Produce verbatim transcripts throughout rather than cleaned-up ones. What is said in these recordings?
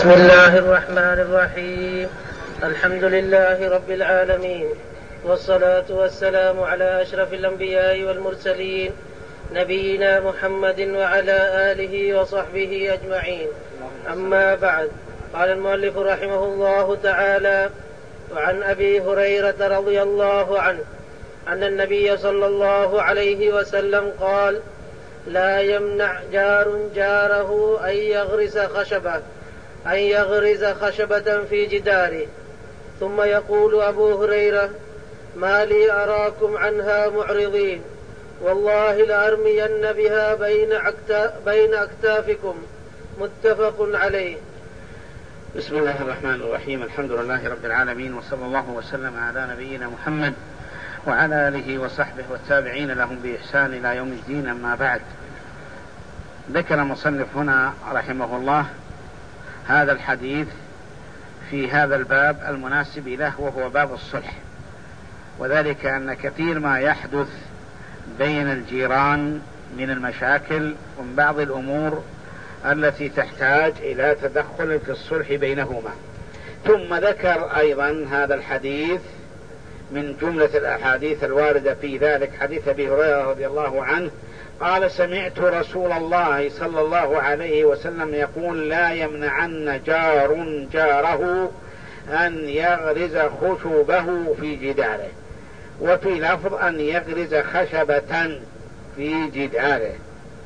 بسم الله الرحمن الرحيم. الحمد لله رب العالمين، والصلاة والسلام على أشرف الأنبياء والمرسلين نبينا محمد وعلى آله وصحبه أجمعين. أما بعد، قال المؤلف رحمه الله تعالى: وعن أبي هريرة رضي الله عنه أن النبي صلى الله عليه وسلم قال: لا يمنع جار جاره أن يغرس خشبة أن يغرز خشبة في جداره. ثم يقول أبو هريرة: ما لي أراكم عنها معرضين، والله لأرمين بها بين, بين أكتافكم. متفق عليه. بسم الله الرحمن الرحيم. الحمد لله رب العالمين، وصلى الله وسلم على نبينا محمد وعلى آله وصحبه والتابعين لهم بإحسان إلى يوم الدين. أما بعد، ذكر المصنف هنا رحمه الله هذا الحديث في هذا الباب المناسب له، وهو باب الصلح، وذلك أن كثير ما يحدث بين الجيران من المشاكل ومن بعض الأمور التي تحتاج إلى تدخل في الصلح بينهما. ثم ذكر أيضا هذا الحديث من جملة الأحاديث الواردة في ذلك حديث أبي هريرة رضي الله عنه قال: سمعت رسول الله صلى الله عليه وسلم يقول: لا يمنعن جار جاره أن يغرز خشبه في جداره، وفي لفظ أن يغرز خشبة في جداره.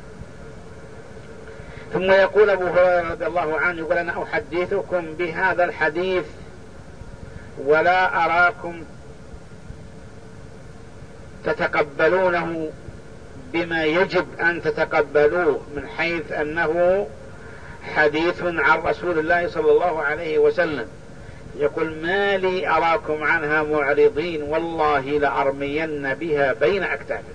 ثم يقول أبو هريرة رضي الله عنه يقول: أنا أحدثكم بهذا الحديث ولا أراكم تتقبلونه بما يجب أن تتقبلوه، من حيث أنه حديث عن رسول الله صلى الله عليه وسلم. يقول: ما لي أراكم عنها معرضين، والله لأرمين بها بين أكتافكم.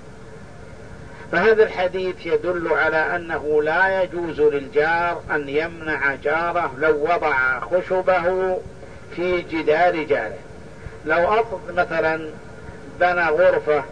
فهذا الحديث يدل على أنه لا يجوز للجار أن يمنع جاره لو وضع خشبه في جدار جاره. لو أفض مثلا بنى غرفة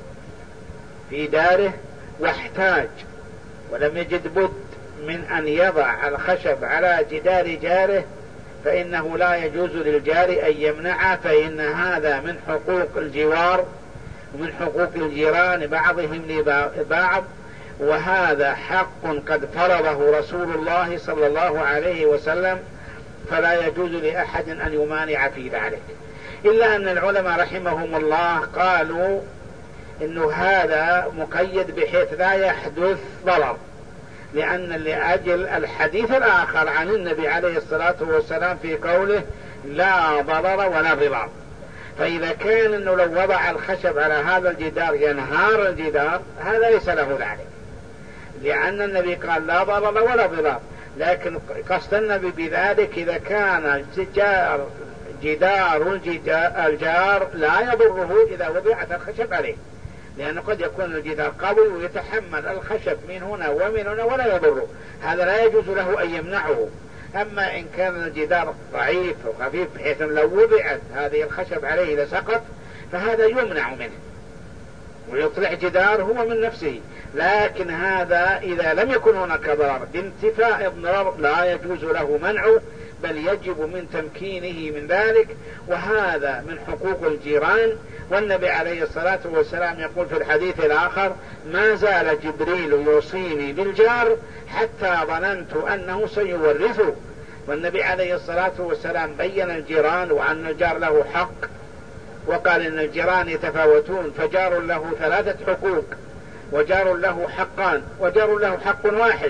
في داره واحتاج ولم يجد بد من أن يضع الخشب على جدار جاره، فإنه لا يجوز للجار أن يمنعه، فإن هذا من حقوق الجوار ومن حقوق الجيران بعضهم لبعض، وهذا حق قد فرضه رسول الله صلى الله عليه وسلم، فلا يجوز لأحد أن يمانع في ذلك. إلا أن العلماء رحمهم الله قالوا إنه هذا مقيد بحيث لا يحدث ضرر، لأن لأجل الحديث الآخر عن النبي عليه الصلاة والسلام في قوله: لا ضرر ولا ضرار. فإذا كان إنه لو وضع الخشب على هذا الجدار ينهار الجدار، هذا ليس له ذلك، لأن النبي قال: لا ضرر ولا ضرار. لكن قصد النبي بذلك إذا كان جدار جدار الجار لا يضره إذا وضعت الخشب عليه، لأنه قد يكون الجدار قوي ويتحمل الخشب من هنا ومن هنا ولا يضره، هذا لا يجوز له أن يمنعه. أما إن كان الجدار ضعيف وخفيف بحيث لو وضعت هذه الخشب عليه لسقط، فهذا يمنع منه ويطلع جدار هو من نفسه. لكن هذا إذا لم يكن هناك ضرر بانتفاء الضرر لا يجوز له منعه، بل يجب من تمكينه من ذلك، وهذا من حقوق الجيران. والنبي عليه الصلاة والسلام يقول في الحديث الآخر: ما زال جبريل يوصيني بالجار حتى ظننت أنه سيورثه. والنبي عليه الصلاة والسلام بين الجيران وأن الجار له حق، وقال إن الجيران يتفاوتون، فجار له ثلاثة حقوق، وجار له حقان، وجار له حق واحد.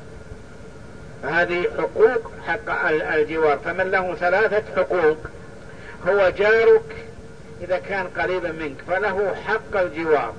هذه حقوق حق الجوار. فمن له ثلاثة حقوق هو جارك إذا كان قريبا منك، فله حق الجوار،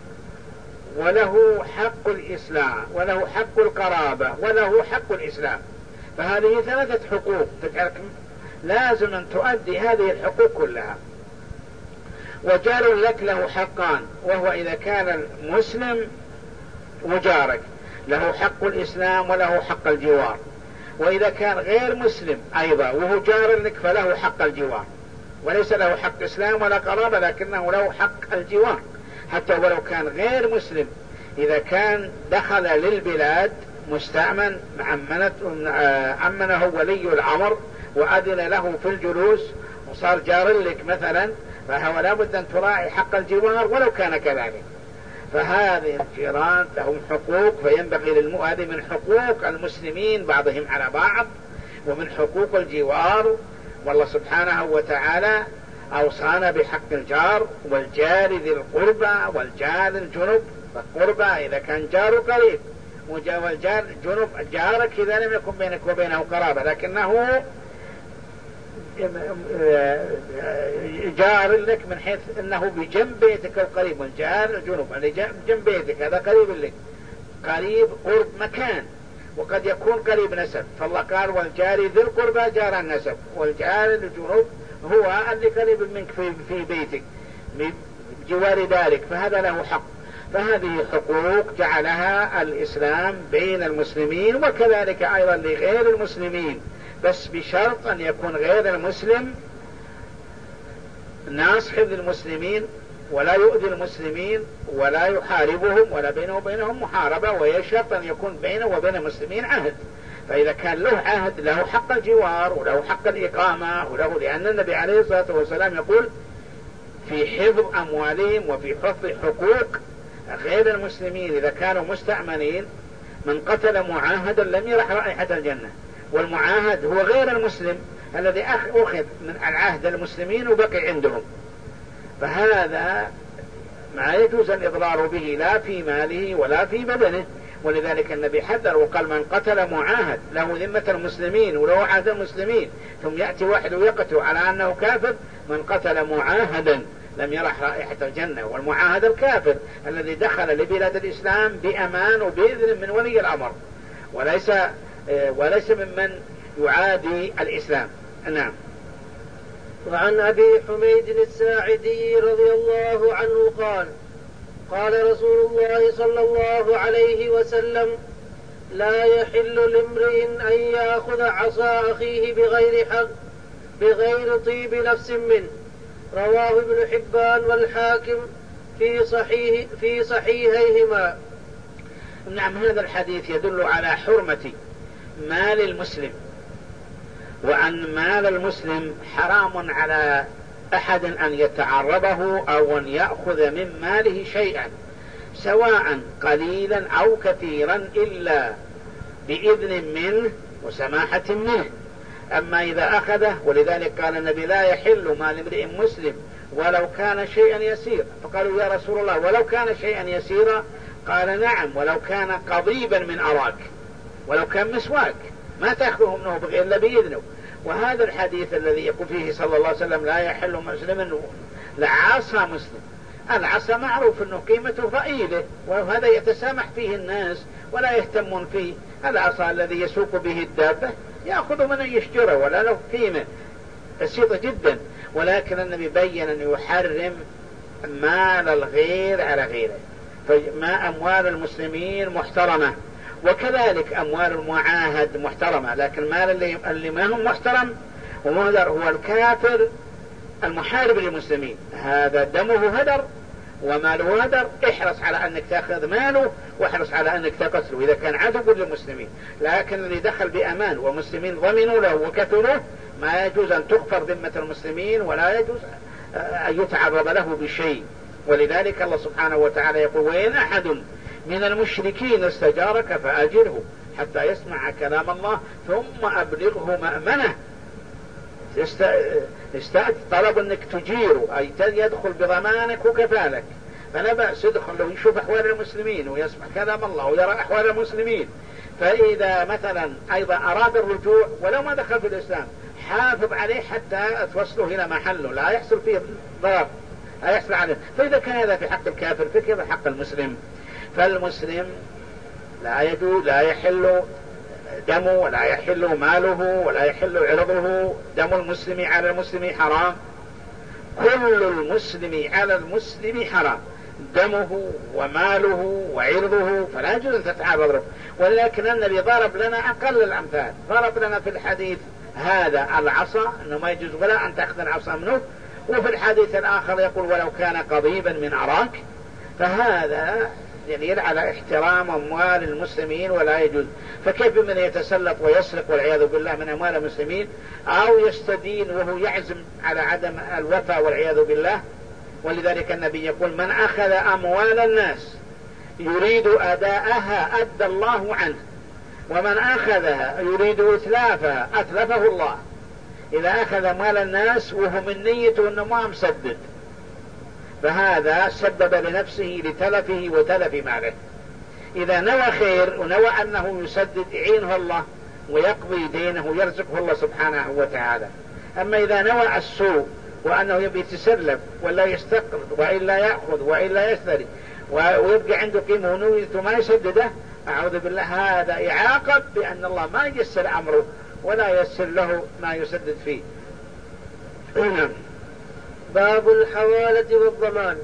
وله حق الإسلام، وله حق القرابة، وله حق الإسلام. فهذه ثلاثة حقوق تجعلك لازم أن تؤدي هذه الحقوق كلها. وجار لك له حقان، وهو إذا كان المسلم وجارك له حق الإسلام وله حق الجوار، وإذا كان غير مسلم أيضا وهو جار لك فله حق الجوار، وليس له حق إسلام ولا قرابة، لكنه له حق الجوار. حتى ولو كان غير مسلم، إذا كان دخل للبلاد مستأمن أمنه ولي الأمر وأذن له في الجلوس وصار جار لك مثلا، فهو لابد أن تراعي حق الجوار ولو كان كذلك. فهذه الجيران لهم حقوق، فينبغي للمؤذي من حقوق المسلمين بعضهم على بعض ومن حقوق الجوار. والله سبحانه وتعالى أوصانا بحق الجار والجار ذي القربى والجار الجنب. القربى إذا كان جار قريب، والجار جنب جارك إذا لم يكن بينك وبينه قرابة لكنه جار لك من حيث أنه بجنب بيتك القريب. والجار الجنب اللي جنب بيتك هذا قريب لك، قريب قرب مكان، وقد يكون قريب نسب. فالله قال والجار ذي القربى جار النسب، والجار الجنوب هو اللي قريب منك في, في بيتك بجوار دارك، فهذا له حق. فهذه حقوق جعلها الإسلام بين المسلمين، وكذلك أيضا لغير المسلمين، بس بشرط أن يكون غير المسلم ناصح للمسلمين ولا يؤذي المسلمين ولا يحاربهم ولا بينه وبينهم محاربة، ويشرط أن يكون بينه وبين المسلمين عهد. فإذا كان له عهد له حق الجوار وله حق الإقامة وله، لأن النبي عليه الصلاة والسلام يقول في حفظ أموالهم وفي حفظ حقوق غير المسلمين إذا كانوا مستأمنين، من قتل معاهدا لم يرح رائحة الجنة. والمعاهد هو غير المسلم الذي أخذ من العهد المسلمين وبقي عندهم، فهذا ما يجوز الإضرار به لا في ماله ولا في بدنه. ولذلك النبي حذر وقال من قتل معاهد له ذمة المسلمين وله عهد المسلمين ثم يأتي واحد ويقتل على أنه كافر، من قتل معاهدا لم يرح رائحة الجنة. والمعاهد الكافر الذي دخل لبلاد الإسلام بأمان وبإذن من ولي الأمر، وليس وليس ممن يعادي الإسلام. نعم. وعن أبي حميد الساعدي رضي الله عنه قال قال رسول الله صلى الله عليه وسلم لا يحل لامرئ أن يأخذ عصا أخيه بغير حق بغير طيب نفس منه. رواه ابن حبان والحاكم في صحيح في صحيحيهما. نعم. هذا الحديث يدل على حرمة مال المسلم، وأن مال المسلم حرام على أحد أن يتعرضه أو أن يأخذ من ماله شيئا سواء قليلا أو كثيرا إلا بإذن منه وسماحة منه. أما إذا أخذه، ولذلك قال النبي لا يحل مال امرئ مسلم ولو كان شيئا يسير. فقالوا يا رسول الله ولو كان شيئا يسيرا؟ قال نعم، ولو كان قضيبا من أراك، ولو كان مسواك ما تأخذه منه إلا بإذنه. وهذا الحديث الذي يقول فيه صلى الله عليه وسلم لا يحل مسلم لعصا مسلم، العصا معروف أنه قيمته ضئيلة وهذا يتسامح فيه الناس ولا يهتمون فيه. العصا الذي يسوق به الدابة يأخذ من يشتري ولا له قيمة بسيطة جدا. ولكن النبي بين أن يحرم مال الغير على غيره. فما أموال المسلمين محترمة، وكذلك أموال المعاهد محترمة، لكن مال اللي, اللي ما هم محترم ومهدر هو الكافر المحارب للمسلمين، هذا دمه هدر وماله هدر. احرص على أنك تأخذ ماله واحرص على أنك تقتله إذا كان عدو للمسلمين. لكن اللي دخل بأمان ومسلمين ضمنوا له وكفلوه ما يجوز أن تغفر ذمة المسلمين ولا يجوز أن يتعرض له بشيء. ولذلك الله سبحانه وتعالى يقول وإن أحد من المشركين استجارك فأجره حتى يسمع كلام الله ثم أبلغه مأمنه. استأذ طلب أنك تجيره أي يدخل بضمانك وكفالك، فلا بأس يدخل له يشوف أحوال المسلمين ويسمع كلام الله ويرى أحوال المسلمين. فإذا مثلا أيضا أراد الرجوع ولو ما دخل في الإسلام حافظ عليه حتى توصله إلى محله لا يحصل فيه ضرر لا يحصل عليه. فإذا كان هذا في حق الكافر فكيف حق المسلم؟ فالمسلم لا يجوز لا يحل دمه ولا يحل ماله ولا يحل عرضه. دم المسلم على المسلم حرام، كل المسلم على المسلم حرام، دمه وماله وعرضه، فلا يجوز أن تتعرض له. ولكن النبي ضرب لنا أقل الأمثال، ضرب لنا في الحديث هذا العصا أنه ما يجوز ولا أن تأخذ العصا منه، وفي الحديث الآخر يقول ولو كان قضيبا من أراك. فهذا دليل على احترام أموال المسلمين ولا يجوز. فكيف من يتسلط ويسرق والعياذ بالله من أموال المسلمين أو يستدين وهو يعزم على عدم الوفاء والعياذ بالله. ولذلك النبي يقول من أخذ أموال الناس يريد أداءها أدى الله عنه، ومن أخذها يريد إتلافها أتلفه الله. إذا أخذ أموال الناس وهو من نيته أنه ما مسدد فهذا سبب لنفسه لتلفه وتلف ماله. إذا نوى خير ونوى أنه يسدد يعينه الله ويقضي دينه ويرزقه الله سبحانه وتعالى. أما إذا نوى السوء وأنه يبي يتسلف ولا يستقرض وإلا يأخذ وإلا يشتري ويبقى عنده قيمة ونويته ما يسدده، أعوذ بالله هذا يعاقب بأن الله ما ييسر أمره ولا ييسر له ما يسدد فيه. باب الحوالة والضمان.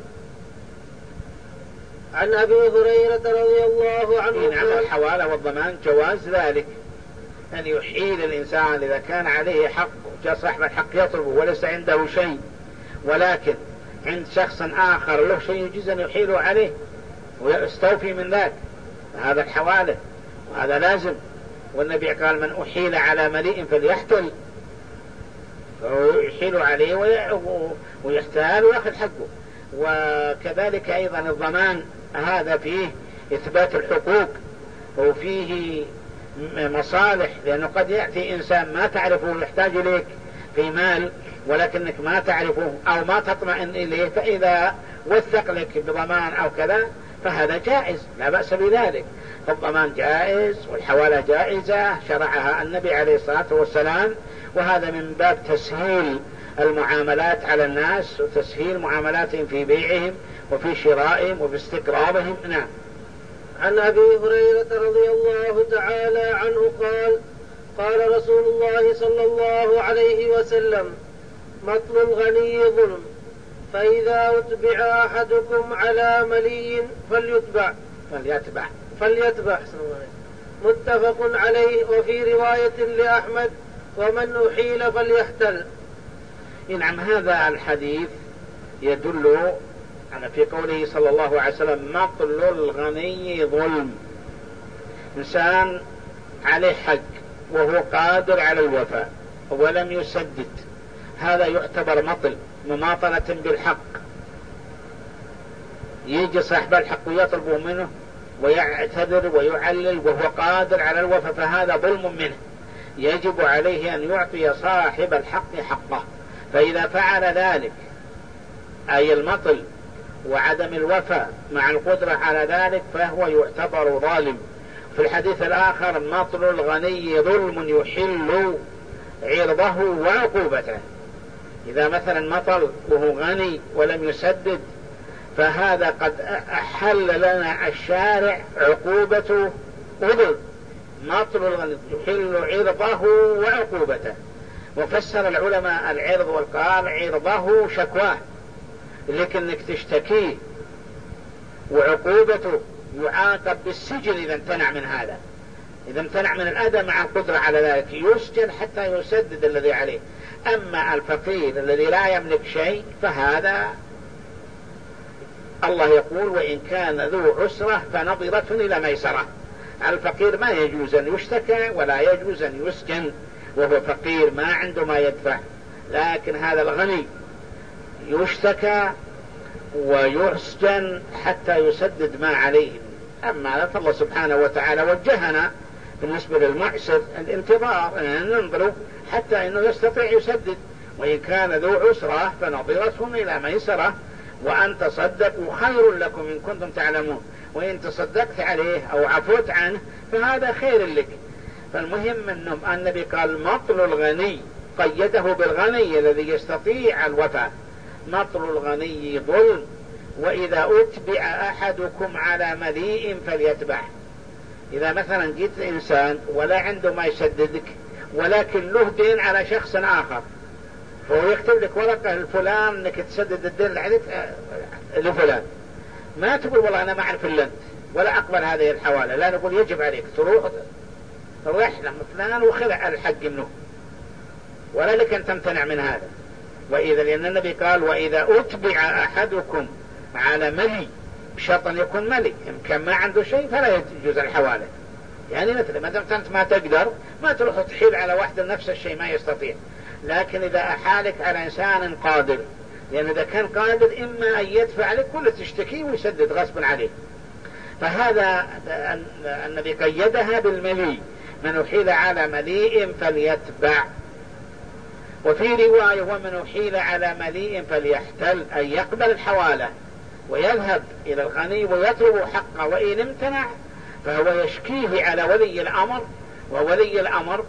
عن أبي هريرة رضي الله عنه نعم الحوالة والضمان جواز ذلك، أن يحيل الإنسان إذا كان عليه حق جاء صاحب الحق يطلبه وليس عنده شيء ولكن عند شخص آخر له شيء يجوز أن يحيله عليه ويستوفي من ذلك، هذا الحوالة وهذا لازم. والنبي قال من أحيل على مليء فليحتل، ويحيل عليه ويحتال ويأخذ حقه. وكذلك أيضا الضمان هذا فيه إثبات الحقوق وفيه مصالح، لأنه قد يأتي إنسان ما تعرفه يحتاج إليك في مال ولكنك ما تعرفه أو ما تطمئن إليه، فإذا وثق لك بضمان أو كذا فهذا جائز لا بأس بذلك. الضمان جائز والحوالة جائزة شرعها النبي عليه الصلاة والسلام، وهذا من باب تسهيل المعاملات على الناس وتسهيل معاملاتهم في بيعهم وفي شرائهم وفي استقرارهم. نعم. عن أبي هريرة رضي الله تعالى عنه قال قال رسول الله صلى الله عليه وسلم مطل الغني ظلم، فإذا أتبع أحدكم على ملي فليتبع فليتبع فليتبع متفق عليه. وفي رواية لأحمد ومن أحيل فليحتل. نعم هذا الحديث يدل على في قوله صلى الله عليه وسلم مطل الغني ظلم. إنسان عليه حق وهو قادر على الوفاء ولم يسدد، هذا يعتبر مطل مماطلة بالحق. يجي صاحب الحق ويطلب منه ويعتذر ويعلل وهو قادر على الوفاء، فهذا ظلم منه، يجب عليه أن يعطي صاحب الحق حقه. فإذا فعل ذلك أي المطل وعدم الوفاء مع القدرة على ذلك فهو يعتبر ظالم. في الحديث الآخر مطل الغني ظلم يحل عرضه وعقوبته. إذا مثلا مطل وهو غني ولم يسدد فهذا قد أحل لنا الشارع عقوبته وظلم. مطل الغني يحل عرضه وعقوبته. وفسر العلماء العرض والقال عرضه شكواه لكنك تشتكيه، وعقوبته يعاقب بالسجن إذا امتنع من هذا، إذا امتنع من الأذى مع القدرة على ذلك يسجن حتى يسدد الذي عليه. أما الفقير الذي لا يملك شيء فهذا الله يقول وإن كان ذو عسرة فنظرة إلى ميسرة. الفقير ما يجوز أن يشتكى ولا يجوز أن يسجن وهو فقير ما عنده ما يدفع، لكن هذا الغني يشتكى ويسجن حتى يسدد ما عليه. أما فالله سبحانه وتعالى وجهنا بالنسبة للمعسر الانتظار أن ننظره حتى أنه يستطيع يسدد، وإن كان ذو عسرة فنظرة إلى ميسرة وأن تصدقوا خير لكم إن كنتم تعلمون، وإن تصدقت عليه أو عفوت عنه فهذا خير لك. فالمهم أنه النبي قال مطل الغني، قيده بالغني الذي يستطيع الوفاء. مطل الغني ظلم، وإذا أتبع أحدكم على مليء فليتبع. إذا مثلا جيت إنسان ولا عنده ما يسددك ولكن له دين على شخص آخر فهو يكتب لك ورقة لفلان أنك تسدد الدين اللي عليك لفلان، ما تقول والله أنا ما أعرف إلا أنت ولا أقبل هذه الحوالة، لا نقول يجب عليك تروح رحلة فلان وخلع الحق منه، ولا لك أن تمتنع من هذا. وإذا لأن النبي قال وإذا أتبع أحدكم على ملي بشرط أن يكون ملي. يمكن ما عنده شيء فلا يجوز الحوالة. يعني مثل ما دمت أنت ما تقدر ما تروح تحيل على واحد نفس الشيء ما يستطيع. لكن إذا أحالك على إنسان قادر، لأن إذا كان قادر إما أن يدفع لك ولا تشتكي ويسدد غصبا عليه. فهذا النبي قيدها بالملي، من أحيل على مليء فليتبع. وفي رواية ومن أحيل على مليء فليحتل، أن يقبل الحوالة ويذهب إلى الغني ويطلب حقه، وإن امتنع فهو يشكيه على ولي الأمر، وولي الأمر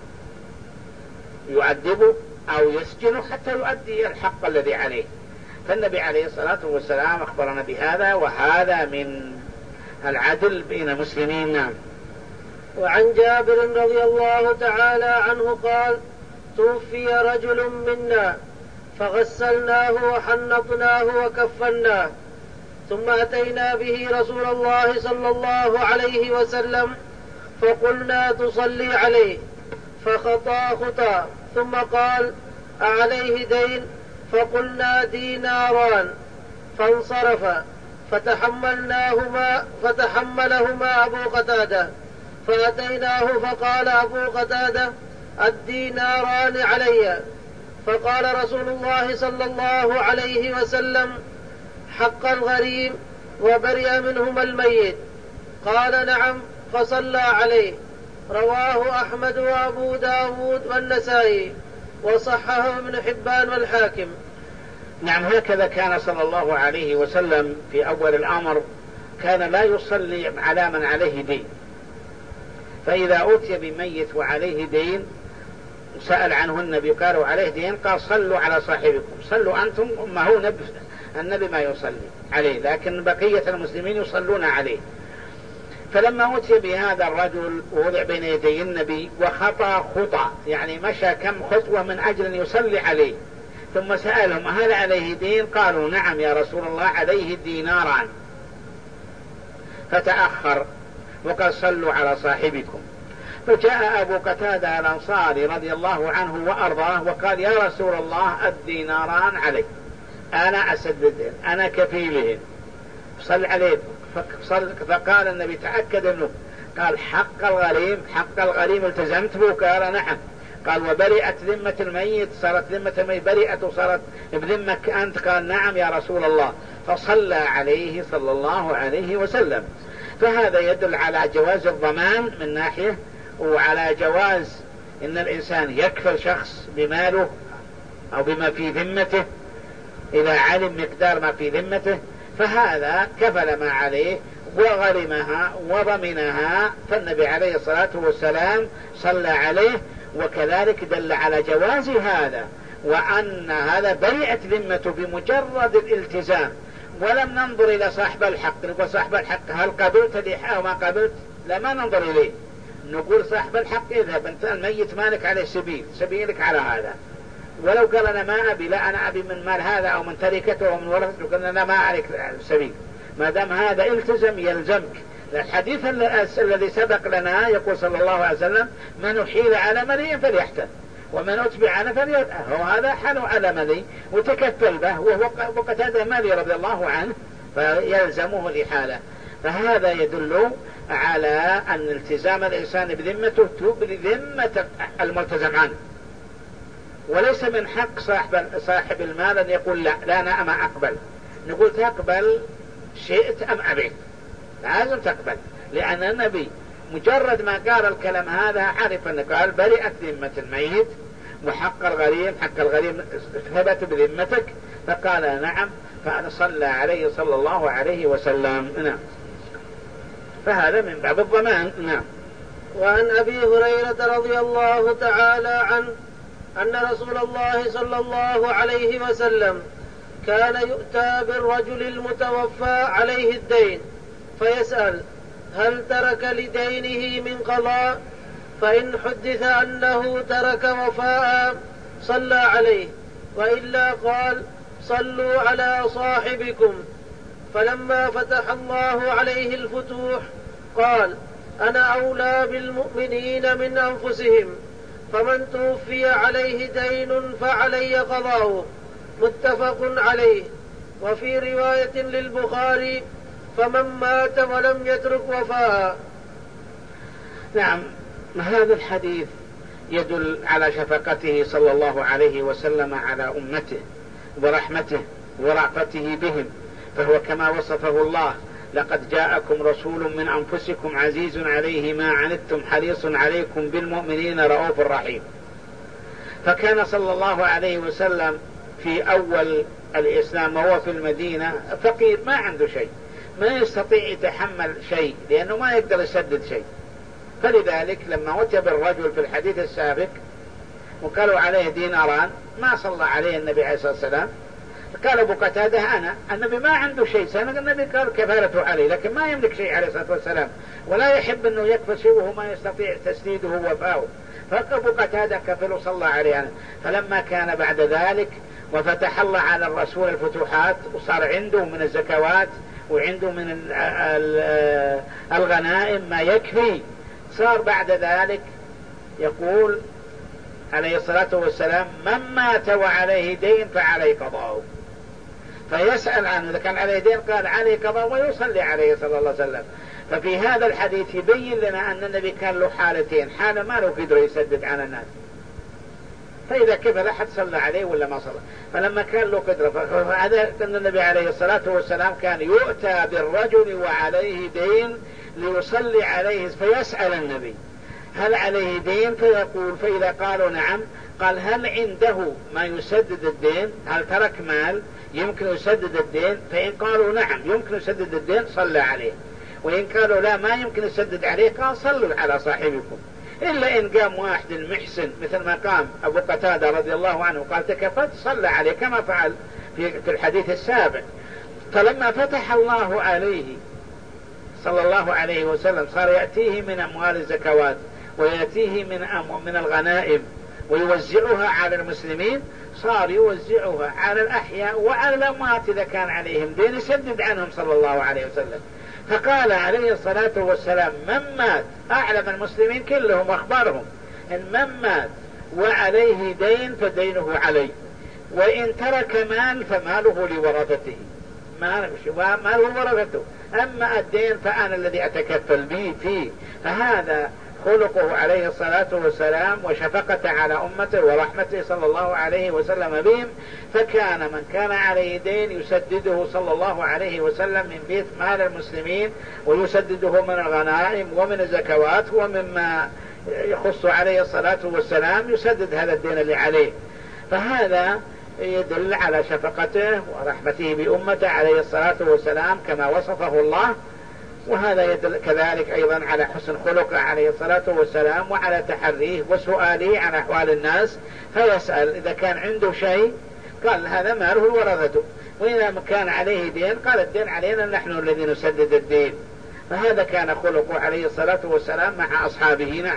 يعذبه أو يسجنه حتى يؤدي الحق الذي عليه. فالنبي عليه الصلاة والسلام أخبرنا بهذا، وهذا من العدل بين المسلمين. نعم. وعن جابر رضي الله تعالى عنه قال: توفي رجل منا فغسلناه وحنطناه وكفناه، ثم أتينا به رسول الله صلى الله عليه وسلم فقلنا تصلي عليه، فخطا خطا ثم قال: أعليه دين؟ فقلنا: ديناران. فانصرف فتحملناهما فتحملهما أبو قتادة، فأتيناه فقال أبو قتادة: الديناران علي. فقال رسول الله صلى الله عليه وسلم: حق الغريم وبرئ منهما الميت. قال: نعم. فصلى عليه. رواه أحمد وأبو داود والنسائي، وصححه ابن حبان والحاكم. نعم، هكذا كان صلى الله عليه وسلم في أول الأمر، كان لا يصلي على من عليه دين. فإذا أتي بميت وعليه دين سأل عنه النبي قالوا عليه دين، قال: صلوا على صاحبكم، صلوا أنتم. ما هو نبي النبي ما يصلي عليه، لكن بقية المسلمين يصلون عليه. فلما أتي بهذا الرجل ووضع بين يدي النبي وخطأ خطأ، يعني مشى كم خطوة من أجل أن يصلي عليه، ثم سألهم: هل عليه دين؟ قالوا: نعم يا رسول الله عليه ديناران. فتأخر وقال: صلوا على صاحبكم. فجاء أبو قتادة الأنصاري رضي الله عنه وأرضاه وقال: يا رسول الله الديناران علي، أنا أسددهن، أنا كفيلهن، صل عليه. فقال النبي: تأكد منه. قال: حق الغريم، حق الغريم التزمت به؟ قال: نعم. قال: وبرئت ذمة الميت، صارت ذمة الميت برئت وصارت بذمك أنت؟ قال: نعم يا رسول الله. فصلى عليه صلى الله عليه وسلم. فهذا يدل على جواز الضمان من ناحية، وعلى جواز إن الإنسان يكفل شخص بماله أو بما في ذمته إذا علم مقدار ما في ذمته، فهذا كفل ما عليه وغرمها وضمنها، فالنبي عليه الصلاة والسلام صلى عليه. وكذلك دل على جواز هذا، وأن هذا برئت ذمته بمجرد الالتزام، ولم ننظر إلى صاحب الحق. نقول صاحب الحق هل قبلت لحاء وما قبلت؟ لا، ما ننظر إليه. نقول صاحب الحق: اذهب أنت، الميت مالك عليه سبيل، سبيلك على هذا. ولو قال: أنا ما أبي، لا أنا أبي من مال هذا أو من تركته أو من ورثته، قلنا: أنا ما عليك سبيل. ما دام هذا التزم يلزمك. الحديث الذي سبق لنا يقول صلى الله عليه وسلم: من أحيل على ملي فليحتل، ومن أتبع على فليحتل. هذا حال على ملي وتكفل به، وهو قتادة مالي رضي الله عنه، فيلزمه الإحالة. فهذا يدل على أن التزام الإنسان بذمته تبري ذمة الملتزم عنه. وليس من حق صاحب صاحب المال أن يقول: لا لا أنا ما أقبل. نقول: تقبل شئت أم أبيت، لازم تقبل، لأن النبي مجرد ما قال الكلام هذا عرف أن قال: برئت ذمة الميت وحق الغريم، حق الغريم ثبت بذمتك. فقال: نعم. فصلى عليه صلى الله عليه وسلم. نعم. فهذا من باب الضمان. نعم. وعن أبي هريرة رضي الله تعالى عنه أن رسول الله صلى الله عليه وسلم كان يؤتى بالرجل المتوفى عليه الدين فيسأل: هل ترك لدينه من قضاء؟ فإن حدث أنه ترك وفاء صلى عليه، وإلا قال: صلوا على صاحبكم. فلما فتح الله عليه الفتوح قال: أنا أولى بالمؤمنين من أنفسهم، فمن توفي عليه دين فعلي قضاؤه. متفق عليه. وفي رواية للبخاري: فمن مات ولم يترك وفاء. نعم، هذا الحديث يدل على شفقته صلى الله عليه وسلم على أمته ورحمته ورأفته بهم، فهو كما وصفه الله: لقد جاءكم رسول من أنفسكم عزيز عليه ما عنتم حريص عليكم بالمؤمنين رؤوف رحيم. فكان صلى الله عليه وسلم في أول الإسلام وهو في المدينة فقير، ما عنده شيء، ما يستطيع يتحمل شيء لأنه ما يقدر يسدد شيء. فلذلك لما وتب الرجل في الحديث السابق وقالوا عليه ديناران ما صلى عليه النبي عليه الصلاة والسلام، قال أبو قتادة: أنا النبي ما عنده شيء، سنة النبي قال كفالته عليه، لكن ما يملك شيء عليه الصلاة والسلام، ولا يحب أنه يكفل شيء وهو ما يستطيع تسديده وفاؤه، فأبو قتادة كفل وصلى عليه أنا. فلما كان بعد ذلك وفتح الله على الرسول الفتوحات وصار عنده من الزكوات وعنده من الغنائم ما يكفي، صار بعد ذلك يقول عليه الصلاة والسلام: من مات وعليه دين فعليه قضاؤه. فيسأل عنه، إذا كان عليه دين قال عليه قضاء ويصلي عليه صلى الله عليه وسلم. ففي هذا الحديث يبين لنا أن النبي كان له حالتين: حالة ما له قدر يسدد على الناس، فإذا كفل أحد صلى عليه ولا ما صلى. فلما كان له قدرة، فهذا أن النبي عليه الصلاة والسلام كان يؤتى بالرجل وعليه دين ليصلي عليه، فيسأل النبي: هل عليه دين؟ فيقول، فإذا قالوا نعم قال: هل عنده ما يسدد الدين؟ هل ترك مال يمكن يسدد الدين؟ فإن قالوا نعم يمكن يسدد الدين صلى عليه، وإن قالوا لا ما يمكن يسدد عليه قال: صلوا على صاحبكم. إلا إن قام واحد المحسن مثل ما قام أبو قتادة رضي الله عنه قال: تكفلت، صلى عليه كما فعل في الحديث السابق. فلما فتح الله عليه صلى الله عليه وسلم صار يأتيه من أموال الزكوات ويأتيه من من الغنائم ويوزعها على المسلمين، صار يوزعها على الأحياء وعلى الأموات إذا كان عليهم دين يسدد عنهم صلى الله عليه وسلم. فقال عليه الصلاة والسلام: من مات، أعلم المسلمين كلهم وأخبارهم إن من مات وعليه دين فدينه عليه، وإن ترك مال فماله لورثته، ماله ورثته، أما الدين فأنا الذي أتكفل به فيه. فهذا خلقه عليه الصلاة والسلام وشفقة على أمته ورحمته صلى الله عليه وسلم بهم. فكان من كان عليه دين يسدده صلى الله عليه وسلم من بيت مال المسلمين، ويسدده من الغنائم ومن الزكوات ومما يخص عليه الصلاة والسلام، يسدد هذا الدين اللي عليه. فهذا يدل على شفقته ورحمته بأمته عليه الصلاة والسلام كما وصفه الله. وهذا يدل كذلك أيضا على حسن خلقه عليه الصلاة والسلام وعلى تحريه وسؤاله عن أحوال الناس، فيسأل إذا كان عنده شيء قال هذا ماله ورثته، وإذا كان عليه دين قال الدين علينا نحن الذين نسدد الدين. فهذا كان خلقه عليه الصلاة والسلام مع أصحابه. نعم.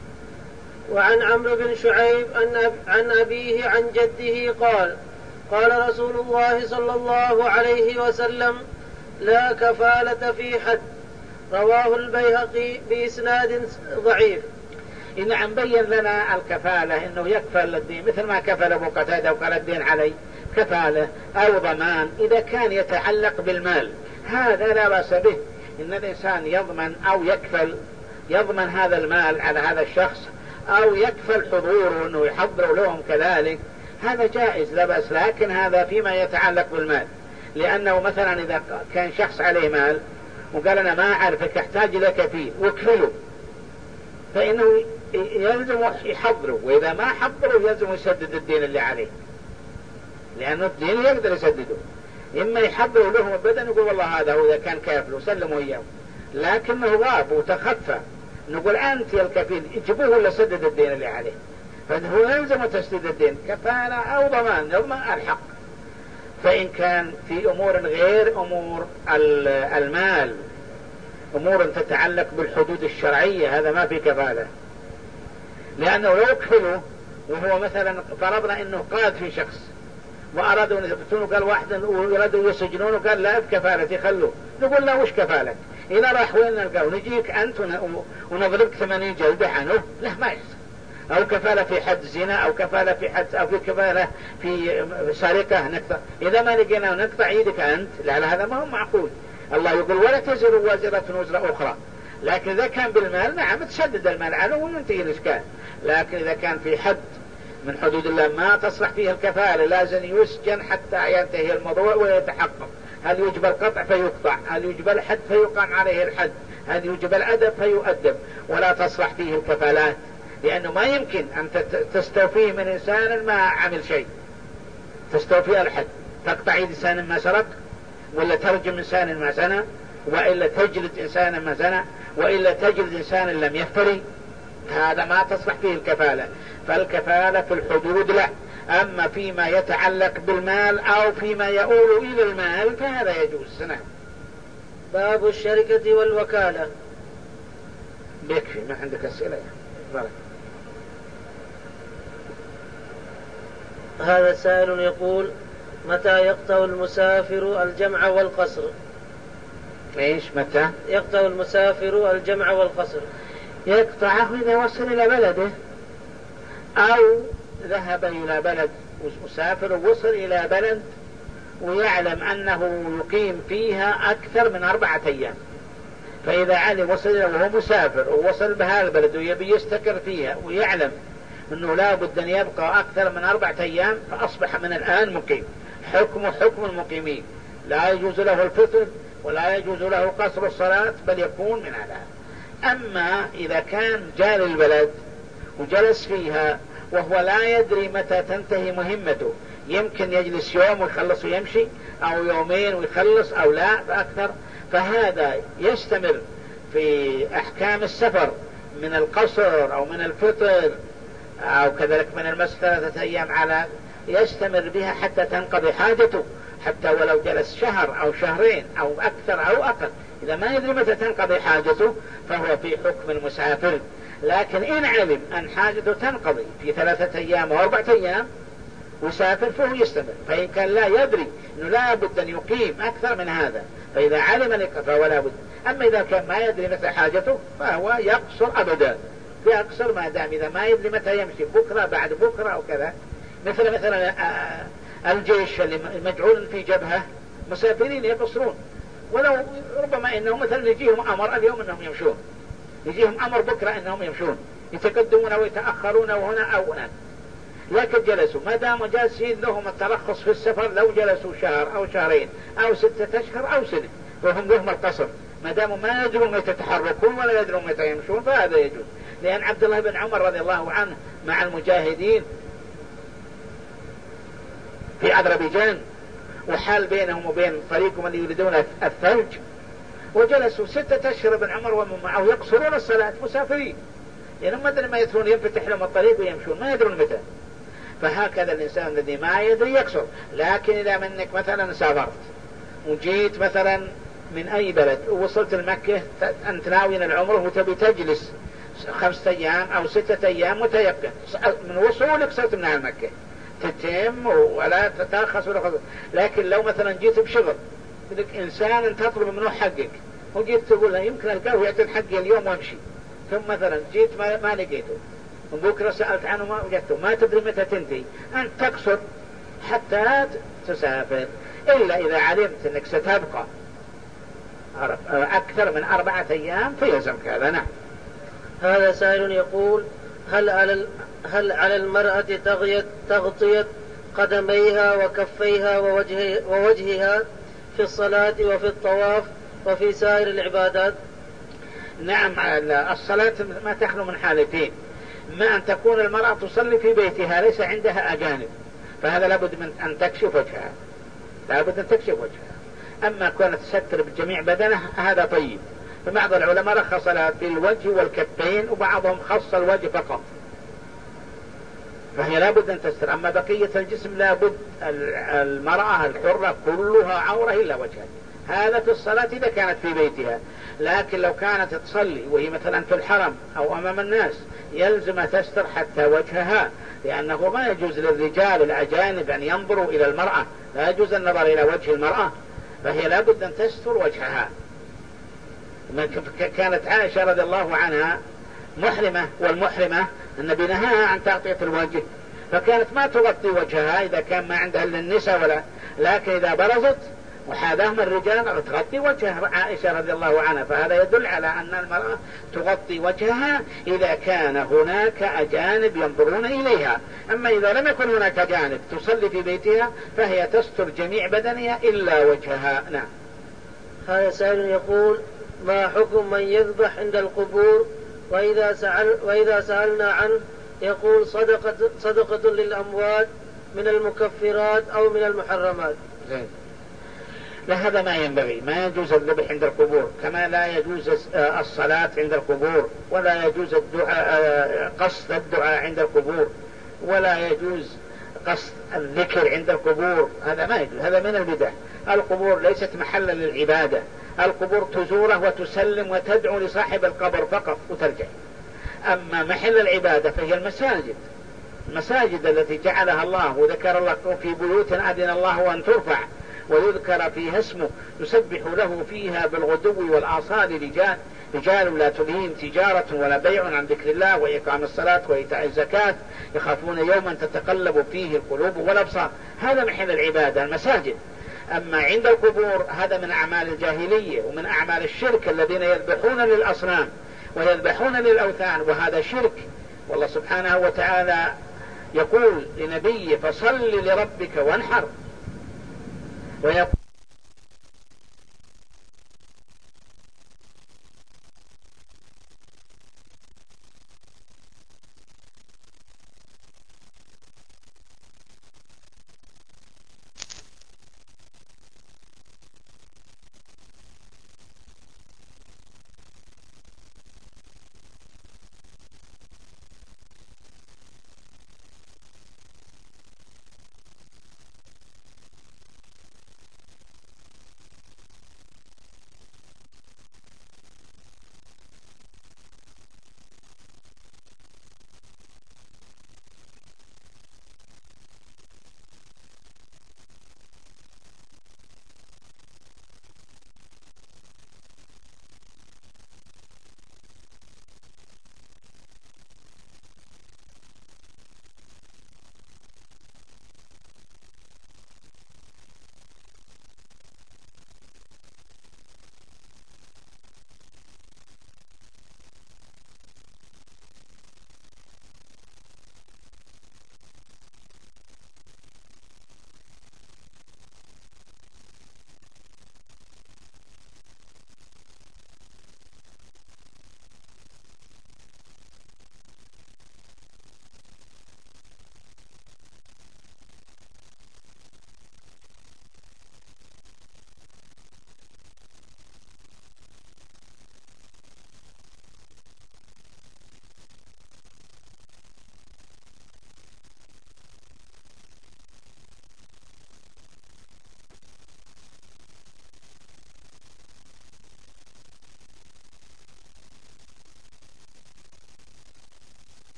وعن عمرو بن شعيب عن أبيه عن جده قال: قال رسول الله صلى الله عليه وسلم: لا كفالة في حد. رواه البيهقي بإسناد ضعيف. نعم، بين لنا الكفالة إنه يكفل الدين مثل ما كفل أبو قتادة وقال الدين علي، كفالة أو ضمان إذا كان يتعلق بالمال، هذا لا بأس به. إن الإنسان يضمن أو يكفل، يضمن هذا المال على هذا الشخص، أو يكفل حضوره أنه يحضر لهم كذلك، هذا جائز لا بأس. لكن هذا فيما يتعلق بالمال، لأنه مثلا إذا كان شخص عليه مال وقال أنا ما أعرفك أحتاج لك فيه وكفله، فإنه يلزم يحضره، وإذا ما حضره يلزم يسدد الدين اللي عليه، لأنه الدين يقدر يسدده. إما يحضره له أبدا يقول والله هذا هو إذا كان كافل وسلموا إياه، لكنه غاب وتخفى نقول أنت يا الكفيل اجبوه ولا سدد الدين اللي عليه، فهو يلزم تسديد الدين كفالة أو ضمان، يضمن الحق. فإن كان في أمور غير أمور المال، أمور تتعلق بالحدود الشرعية، هذا ما في كفالة، لأنه لو كفله وهو مثلا فرضنا أنه قاد في شخص وأرادوا أن يثبتونه، قال واحدا ويرادوا يسجنونه قال لا بكفالتي خلوه، نقول له وش كفالك؟ إذا راح وين نلقاه؟ نجيك أنت ونضربك ثمانين جلدة عنه؟ لا ما يحصل. أو كفالة في حد زنا، أو كفالة في حد، أو في كفالة في سرقة نقطع، إذا ما لقينا نقطع يدك أنت، لا لا هذا ما هو معقول. الله يقول ولا تزر وازرة وزر أخرى. لكن إذا كان بالمال نعم تسدد المال عنه وينتهي الإشكال. لكن إذا كان في حد من حدود الله ما تصلح فيه الكفالة لازم يسجن حتى ينتهي الموضوع ويتحقق. هل يجب القطع فيقطع، هل يجب الحد فيقام عليه الحد، هل يجب الأدب فيؤدب، ولا تصلح فيه الكفالات، لأنه ما يمكن أن تستوفيه من إنسان ما عمل شيء. تستوفي الحد، تقطع يد إنسان ما سرق، ولا ترجم إنسان ما زنى، وإلا تجلد إنسان ما زنى، وإلا تجلد إنسان لم يفتري. هذا ما تصلح فيه الكفالة. فالكفالة في الحدود لا. أما فيما يتعلق بالمال أو فيما يؤول إلى المال فهذا يجوز. نعم. باب الشركة والوكالة. بيكفي، ما عندك أسئلة؟ بارك. هذا سائل يقول: متى يقطع المسافر الجمع والقصر؟ ايش متى يقطع المسافر الجمع والقصر؟ يقطعه إذا وصل إلى بلده، أو ذهب إلى بلد مسافر ووصل إلى بلد ويعلم أنه يقيم فيها أكثر من أربعة أيام. فإذا علم وصل وهو مسافر ووصل بها البلد ويبي يستقر فيها ويعلم أنه لا بد أن يبقى أكثر من أربعة أيام فأصبح من الآن مقيم، حكم حكم المقيمين، لا يجوز له الفطر ولا يجوز له قصر الصلاة، بل يكون من هذا. أما إذا كان جاء للبلد وجلس فيها وهو لا يدري متى تنتهي مهمته، يمكن يجلس يوم ويخلص ويمشي، أو يومين ويخلص، أو لا فأكثر، فهذا يستمر في أحكام السفر من القصر أو من الفطر أو كذلك من المسح ثلاثة أيام، على يستمر بها حتى تنقضي حاجته، حتى ولو جلس شهر أو شهرين أو أكثر أو أقل. إذا ما يدري متى تنقضي حاجته فهو في حكم المسافر. لكن إن علم أن حاجته تنقضي في ثلاثة أيام أو أربعة أيام وسافر فهو يستمر. فإن كان لا يدري أنه لا بد أن يقيم أكثر من هذا، فإذا علم الإقامة ولا بد. أما إذا كان ما يدري متى حاجته فهو يقصر أبدا، يقصر ما دام إذا ما يدري متى يمشي، بكرة بعد بكرة أو كذا. مثل مثلا الجيش اللي مجعول في جبهة مسافرين يقصرون، ولو ربما إنهم مثلا يجيهم أمر اليوم أنهم يمشون، يجيهم أمر بكرة أنهم يمشون، يتقدمون ويتأخرون وهنا أو هناك، لكن جلسوا ما دام جالسين لهم الترخص في السفر، لو جلسوا شهر أو شهرين أو ستة أشهر أو سنة وهم لهم القصر، ما داموا ما يدرون متى يتحركون ولا يدرون متى يمشون فهذا يجوز. لأن عبد الله بن عمر رضي الله عنه مع المجاهدين في أذربيجان وحال بينهم وبين طريقهم اللي يريدون الثلج، وجلسوا ستة أشهر ابن عمر ومن معه يقصرون الصلاة مسافرين، لأنهم ما أدري ما يدرون ينفتح لهم الطريق ويمشون، ما يدرون متى. فهكذا الإنسان الذي ما يدري يقصر. لكن إذا منك مثلا سافرت وجيت مثلا من أي بلد ووصلت المكة، أنت ناوي العمره وتبي تجلس خمسة أيام أو ستة أيام متيقن، من وصولك صرت من المكة تتم ولا تترخص ولا خذ. لكن لو مثلا جيت بشغل بدك إنسان تطلب منه حقك وجيت تقول له يمكن ألقاه يعطي حقي اليوم وامشي، ثم مثلا جيت ما, ما لقيته، وبكرة سألت عنه ما وجدته، ما تدري متى تنتهي، أنت تقصد حتى تسافر. إلا إذا علمت أنك ستبقى أكثر من أربعة أيام فيلزمك هذا. نعم. هذا سائل يقول: هل على هل على المرأة تغطية تغطية قدميها وكفيها ووجه ووجهها في الصلاة وفي الطواف وفي سائر العبادات؟ نعم. الصلاة ما تخلو من حالتين: ما أن تكون المرأة تصلي في بيتها ليس عندها أجانب، فهذا لابد من أن تكشف وجهها، لابد أن تكشف وجهها. أما كانت تستر بجميع بدنها هذا طيب. فبعض العلماء رخص لها في الوجه والكفين، وبعضهم خص الوجه فقط، فهي لابد أن تستر. أما بقية الجسم لابد المرأة الحرة كلها عورة إلا وجهها. هذا في الصلاة إذا كانت في بيتها. لكن لو كانت تصلي وهي مثلا في الحرم أو أمام الناس يلزم تستر حتى وجهها، لأنه ما يجوز للرجال الأجانب أن ينظروا إلى المرأة، لا يجوز النظر إلى وجه المرأة، فهي لابد أن تستر وجهها. كانت عائشة رضي الله عنها محرمة، والمحرمة النبي نهاها عن تغطية الوجه، فكانت ما تغطي وجهها إذا كان ما عندها إلا النساء ولا، لكن إذا برزت وحاذاهم الرجال تغطي وجه عائشة رضي الله عنها، فهذا يدل على أن المرأة تغطي وجهها إذا كان هناك أجانب ينظرون إليها. أما إذا لم يكن هناك أجانب تصلي في بيتها فهي تستر جميع بدنها إلا وجهها. نعم. هذا سائل يقول: ما حكم من يذبح عند القبور وإذا, سأل وإذا سألنا عنه يقول صدقة, صدقة للأموات من المكفرات أو من المحرمات؟ زين. لا، هذا ما ينبغي، ما يجوز الذبح عند القبور، كما لا يجوز الصلاة عند القبور، ولا يجوز الدعاء قصد الدعاء عند القبور، ولا يجوز قصد الذكر عند القبور، هذا ما يجوز، هذا من البدع. القبور ليست محلا للعبادة، القبور تزوره وتسلم وتدعو لصاحب القبر فقط وترجع. أما محل العبادة فهي المساجد، المساجد التي جعلها الله وذكر الله في بيوت أذن الله أن ترفع ويذكر فيها اسمه يسبح له فيها بالغدو والآصال رجال رجال لا تلهيهم تجارة ولا بيع عن ذكر الله وإقام الصلاة وإيتاء الزكاة يخافون يوما تتقلب فيه القلوب والأبصار. هذا محل العبادة المساجد. أما عند القبور هذا من أعمال الجاهلية ومن أعمال الشرك، الذين يذبحون للأصنام ويذبحون للأوثان، وهذا شرك. والله سبحانه وتعالى يقول لنبيه: فصل لربك وانحر، ويقول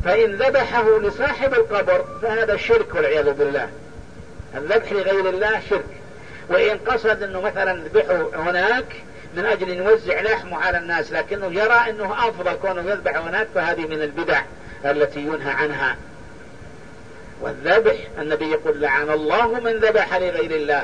فإن ذبحه لصاحب القبر فهذا شرك والعياذ بالله. الذبح لغير الله شرك. وإن قصد أنه مثلا ذبحه هناك من أجل أن يوزع لحمه على الناس لكنه يرى أنه أفضل كونه يذبح هناك، فهذه من البدع التي ينهى عنها. والذبح النبي يقول لعن الله من ذبح لغير الله،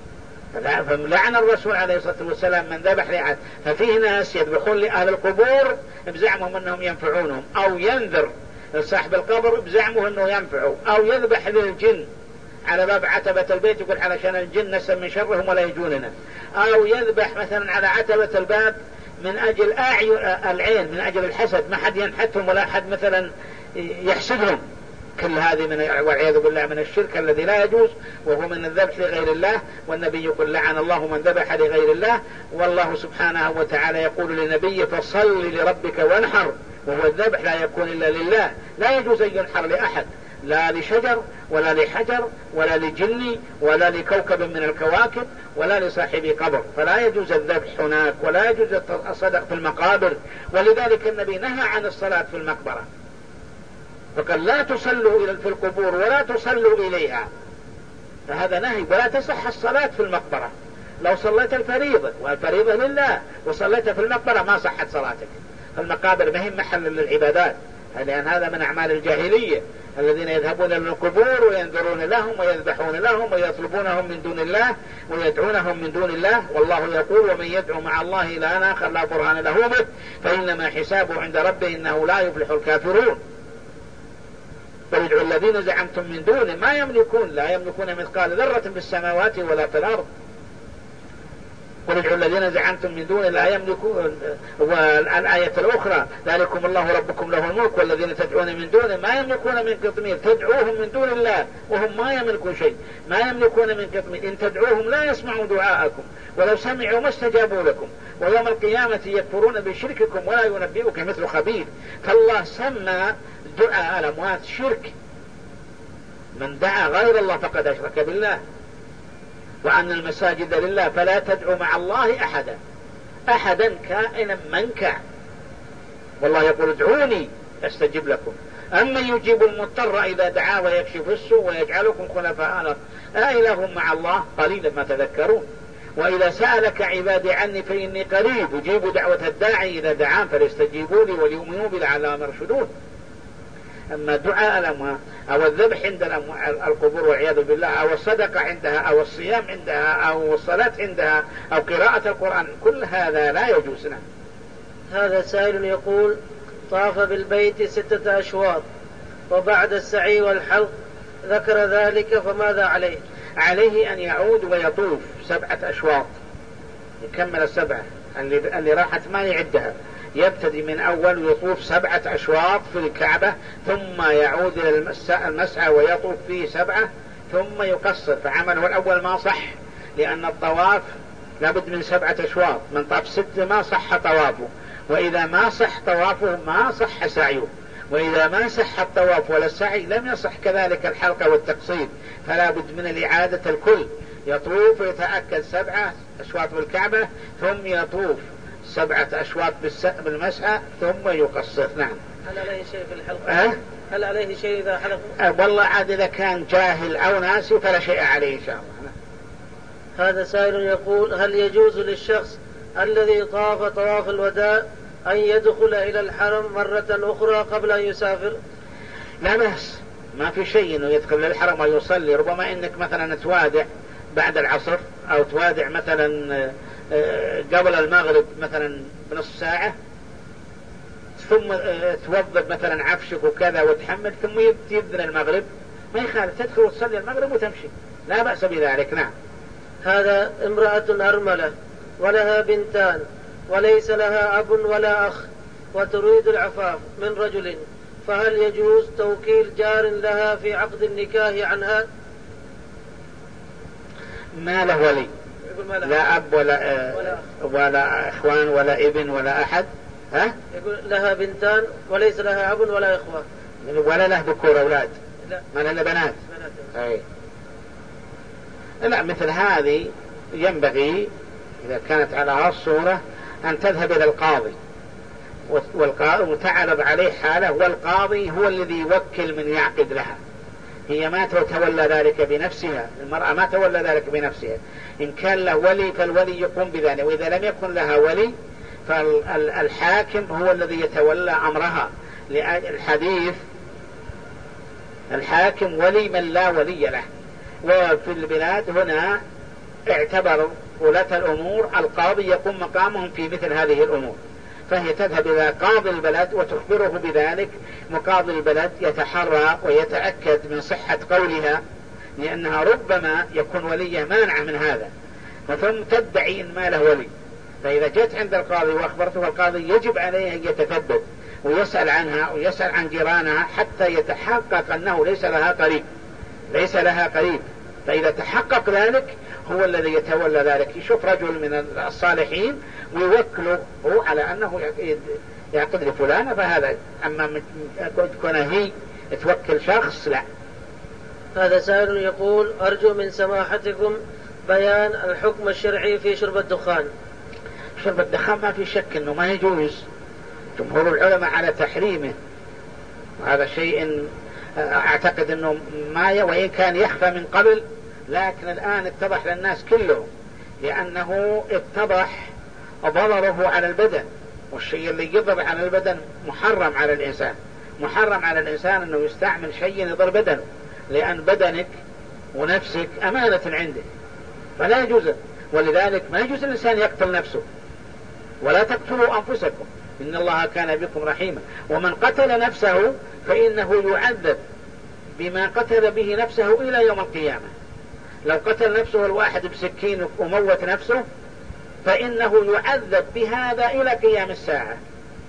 فلعن الرسول عليه الصلاة والسلام من ذبح لعن. ففيه ناس يذبحون لأهل القبور بزعمهم أنهم ينفعونهم، أو ينذر صاحب القبر بزعمه أنه ينفعه، أو يذبح للجن على باب عتبة البيت يقول علشان الجن نسلم من شرهم ولا يجوننا، أو يذبح مثلا على عتبة الباب من أجل العين، من أجل الحسد، ما حد ينحتهم ولا حد مثلا يحسدهم. كل هذه من والعياذ بالله من الشرك الذي لا يجوز، وهو من الذبح لغير الله. والنبي يقول لعن الله من ذبح لغير الله. والله سبحانه وتعالى يقول لنبيه فصل لربك وانحر، وهو الذبح لا يكون إلا لله، لا يجوز أن ينحر لأحد، لا لشجر ولا لحجر ولا لجن ولا لكوكب من الكواكب ولا لصاحب قبر، فلا يجوز الذبح هناك، ولا يجوز الصدق في المقابر. ولذلك النبي نهى عن الصلاة في المقبرة، فقال لا تصلوا في القبور ولا تصلوا إليها، فهذا نهي. ولا تصح الصلاة في المقبرة. لو صليت الفريضة والفريضة لله وصليت في المقبرة ما صحت صلاتك. فالمقابر ما هي محل للعبادات، لأن هذا من أعمال الجاهلية الذين يذهبون للقبور وينذرون لهم ويذبحون لهم ويطلبونهم من دون الله ويدعونهم من دون الله. والله يقول ومن يدعو مع الله إلها آخر لا برهان له به فإنما حسابه عند ربه إنه لا يفلح الكافرون. فادعوا الذين زعمتم من دونه ما يملكون، لا يملكون مثقال ذرة في السماوات ولا في الأرض. وادعوا الذين زعمتم من دونه لا يملكون. والآية الأخرى ذلكم الله ربكم له الملك والذين تدعون من دونه ما يملكون من قطمير. تدعوهم من دون الله وهم ما يملكون شيء، ما يملكون من قطمير. إن تدعوهم لا يسمعوا دعاءكم ولو سمعوا ما استجابوا لكم ويوم القيامة يكفرون بشرككم ولا ينبئك مثل خبير. فالله سمى دعاء الأموات شرك، من دعا غير الله فقد أشرك بالله، وأن المساجد لله فلا تدعوا مع الله أحدا أحدا كائنا من كان. والله يقول ادعوني أستجب لكم أما يجيب المضطر إذا دعا ويكشف السوء ويجعلكم خلفاء الأرض أإله مع الله قليلا ما تذكرون. وإذا سألك عبادي عني فإني قريب أجيب دعوة الداعي إذا دعان فليستجيبوا لي وليؤمنوا بي لعلهم يرشدون. أما دعاء الأموات أو الذبح عند القبور والعياذ بالله أو الصدقة عندها أو الصيام عندها أو الصلاة عندها أو قراءة القرآن كل هذا لا يجوز. هذا سائل يقول طاف بالبيت ستة أشواط وبعد السعي والحلق ذكر ذلك فماذا عليه؟ عليه أن يعود ويطوف سبعة أشواط يكمل السبعة اللي, اللي راحت ما يعدها، يبتدي من أول ويطوف سبعة أشواط في الكعبة ثم يعود إلى المسعى ويطوف فيه سبعة ثم يقصر. فعمله الأول ما صح لأن الطواف لابد من سبعة أشواط، من طاف ستة ما صح طوافه، وإذا ما صح طوافه ما صح سعيه، وإذا ما صح الطواف ولا السعي لم يصح كذلك الحلقة والتقصير. فلا بد من الإعادة الكل، يطوف ويتأكد سبعة أشواط بالكعبة ثم يطوف سبعة أشواط بالمسعى ثم يقصر. نعم. هل عليه شيء في الحلقة؟ أه؟ هل عليه شيء إذا حلق؟ أه والله عاد إذا كان جاهل أو ناسي فلا شيء عليه إن شاء الله. هذا سائل يقول هل يجوز للشخص الذي طاف طواف الوداع أن يدخل إلى الحرم مرة أخرى قبل أن يسافر؟ لا بأس، ما في شيء إنه يدخل للحرم ويصلي. ربما إنك مثلا توادع بعد العصر أو توادع مثلا قبل المغرب مثلا بنصف ساعة ثم توضب مثلا عفشك وكذا وتحمل ثم يبدأ المغرب ما يخالف تدخل وتصلي المغرب وتمشي، لا بأس بذلك. نعم. هذا امرأة أرملة ولها بنتان وليس لها أب ولا أخ وتريد العفاف من رجل، فهل يجوز توكيل جار لها في عقد النكاح عنها؟ ما له ولي، لا أب ولا, ولا, ولا إخوان ولا ابن ولا أحد. ها؟ يقول لها بنتان وليس لها أب ولا إخوان ولا له ذكور أولاد، لا ما لها بنات. أي. لا مثل هذه ينبغي إذا كانت على هذه الصورة أن تذهب إلى القاضي وتعرض عليه حاله، والقاضي هو الذي يوكل من يعقد لها. هي ما تتولى ذلك بنفسها، المرأة ما تولى ذلك بنفسها. إن كان له ولي فالولي يقوم بذلك، وإذا لم يكن لها ولي فالحاكم هو الذي يتولى أمرها. الحديث الحاكم ولي من لا ولي له. وفي البلاد هنا اعتبروا ولاة الأمور القاضي يقوم مقامهم في مثل هذه الأمور، فهي تذهب إلى قاضي البلد وتخبره بذلك، وقاضي البلد يتحرى ويتأكد من صحة قولها، لأنها ربما يكون وليه مانع من هذا، ثم تدعي إن ما له ولي. فإذا جت عند القاضي وأخبرته القاضي يجب عليه أن يتثبت ويسأل عنها ويسأل عن جيرانها حتى يتحقق أنه ليس لها قريب ليس لها قريب. فإذا تحقق ذلك هو الذي يتولى ذلك، يشوف رجل من الصالحين ويوكله على أنه يعقد لفلانة، فهذا. أما تكون هي توكل شخص لا. هذا سائل يقول: أرجو من سماحتكم بيان الحكم الشرعي في شرب الدخان. شرب الدخان ما في شك أنه ما يجوز، جمهور العلماء على تحريمه، وهذا شيء أعتقد أنه ما وإن كان يخفى من قبل، لكن الآن اتضح للناس كله، لأنه اتضح ضرره على البدن، والشيء اللي يضر على البدن محرم على الإنسان. محرم على الإنسان أنه يستعمل شيء يضر بدنه، لأن بدنك ونفسك أمانة عنده، فلا يجوز. ولذلك ما يجوز الإنسان يقتل نفسه، ولا تقتلوا أنفسكم إن الله كان بكم رحيما. ومن قتل نفسه فإنه يعذب بما قتل به نفسه إلى يوم القيامة. لو قتل نفسه الواحد بسكين وموت نفسه فإنه يعذب بهذا إلى قيام الساعة.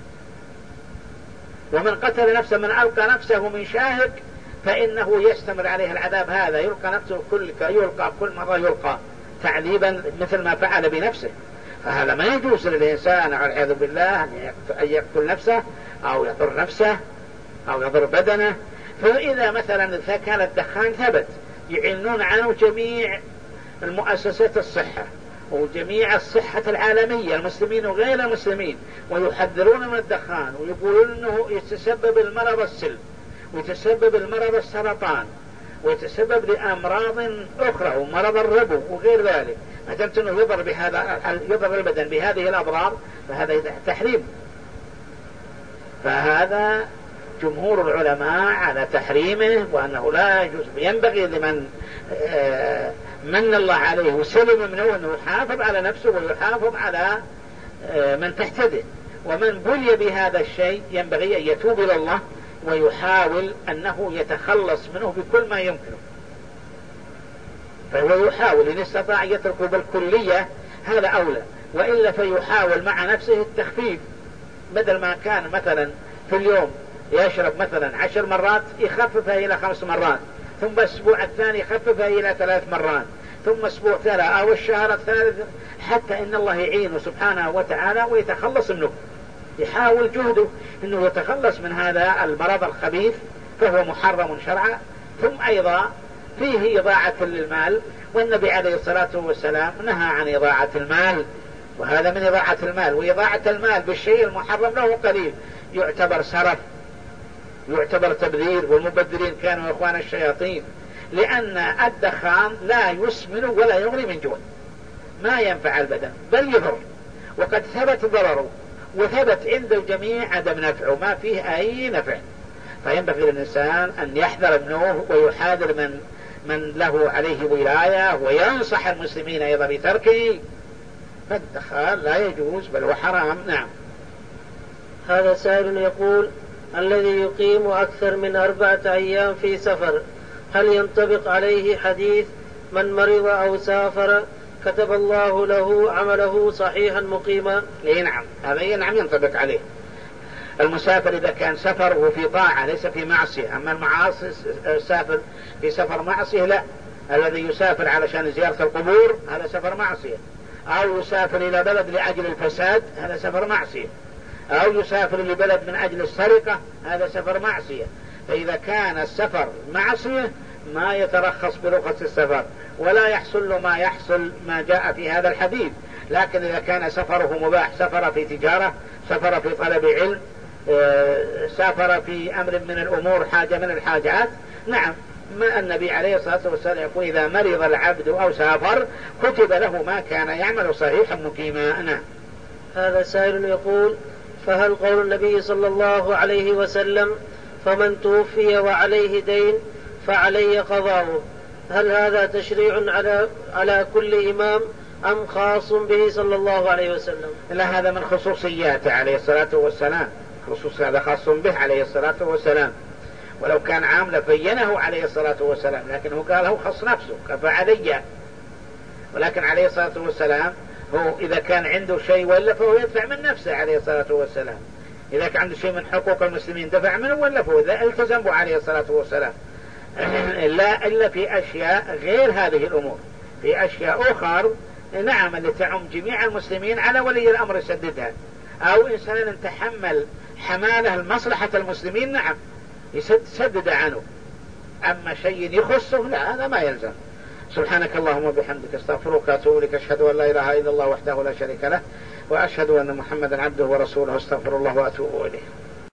ومن قتل نفسه، من ألقى نفسه من شاهق، فإنه يستمر عليه العذاب هذا، يلقى نفسه كل يلقى كل مرة يلقى تعذيبا مثل ما فعل بنفسه. فهذا ما يجوز للإنسان والعياذ بالله أن يقتل نفسه أو يضر نفسه أو يضر بدنه. فإذا مثلا إذا كان الدخان ثبت يعلنون عنه جميع المؤسسات الصحة وجميع الصحة العالمية، المسلمين وغير المسلمين، ويحذرون من الدخان ويقولون أنه يتسبب المرض السل ويتسبب المرض السرطان ويتسبب لأمراض أخرى ومرض الربو وغير ذلك. ما دمت أنه يضر بهذا يضر البدن بهذه الأضرار فهذا تحريم. فهذا جمهور العلماء على تحريمه وأنه لا يجوز. ينبغي لمن من الله عليه وسلم منه أنه يحافظ على نفسه ويحافظ على من تحته، ومن بلي بهذا الشيء ينبغي أن يتوب إلى الله ويحاول أنه يتخلص منه بكل ما يمكنه. فهو يحاول إن استطاع يتركه بالكلية هذا أولى، وإلا فيحاول مع نفسه التخفيف. بدل ما كان مثلا في اليوم يشرب مثلا عشر مرات يخففها إلى خمس مرات، ثم الأسبوع الثاني يخففها إلى ثلاث مرات، ثم أسبوع ثلاث أو الشهر الثالث، حتى إن الله يعينه سبحانه وتعالى ويتخلص منه. يحاول جهده أنه يتخلص من هذا المرض الخبيث، فهو محرم شرعا. ثم أيضا فيه إضاعة للمال، والنبي عليه الصلاة والسلام نهى عن إضاعة المال، وهذا من إضاعة المال. وإضاعة المال بالشيء المحرم له قليل يعتبر سرف، يعتبر تبذير، والمبذرين كانوا إخوان الشياطين، لأن الدخان لا يسمن ولا يغني من جوع، ما ينفع البدن بل يضر، وقد ثبت ضرره وثبت عند الجميع عدم نفعه، ما فيه أي نفع. فينبغي للإنسان أن يحذر منه ويحاذر من من له عليه ولاية، وينصح المسلمين أيضا بتركه. فالدخان لا يجوز بل هو حرام. نعم. هذا سائل يقول: الذي يقيم أكثر من أربعة أيام في سفر هل ينطبق عليه حديث من مرض أو سافر كتب الله له عمله صحيحا مقيما؟ إيه نعم، هذا نعم ينطبق عليه. المسافر إذا كان سفر وفي طاعة ليس في معصية. أما المعاصي السافر في سفر معصية لا. الذي يسافر علشان زيارة القبور هذا سفر معصية، أو يسافر إلى بلد لأجل الفساد هذا سفر معصية، أو يسافر لبلد من أجل السرقة هذا سفر معصية. فإذا كان السفر معصية ما يترخص برخص السفر ولا يحصل له ما يحصل ما جاء في هذا الحديث. لكن إذا كان سفره مباح، سفر في تجارة، سافر في طلب علم، سافر في أمر من الأمور، حاجة من الحاجات، نعم، ما النبي عليه الصلاة والسلام يقول إذا مرض العبد أو سافر كتب له ما كان يعمل صحيحا مقيما. نعم. هذا سائل يقول: فهل قول النبي صلى الله عليه وسلم فمن توفي وعليه دين فعلي قضاؤه، هل هذا تشريع على على كل إمام أم خاص به صلى الله عليه وسلم؟ لا، هذا من خصوصياته عليه الصلاة والسلام، خصوص هذا خاص به عليه الصلاة والسلام، ولو كان عام لبينه عليه الصلاة والسلام، لكنه قاله خص نفسه فعلي. ولكن عليه الصلاة والسلام هو إذا كان عنده شيء ولا فهو يدفع من نفسه عليه الصلاة والسلام، إذا كان عنده شيء من حقوق المسلمين دفع منه ولا فهو إذا التزم به عليه الصلاة والسلام. لا إلا في أشياء غير هذه الأمور، في أشياء أخرى نعم اللي تعم جميع المسلمين على ولي الأمر يسددها، أو إنسان تحمل حماله المصلحة المسلمين نعم يسدد عنه، أما شيء يخصه لا، هذا ما يلزم. سبحانك اللهم وبحمدك استغفرك واتوب اليك، اشهد ان لا اله الا الله وحده لا شريك له، واشهد ان محمدا عبده ورسوله، استغفر الله واتوب اليه.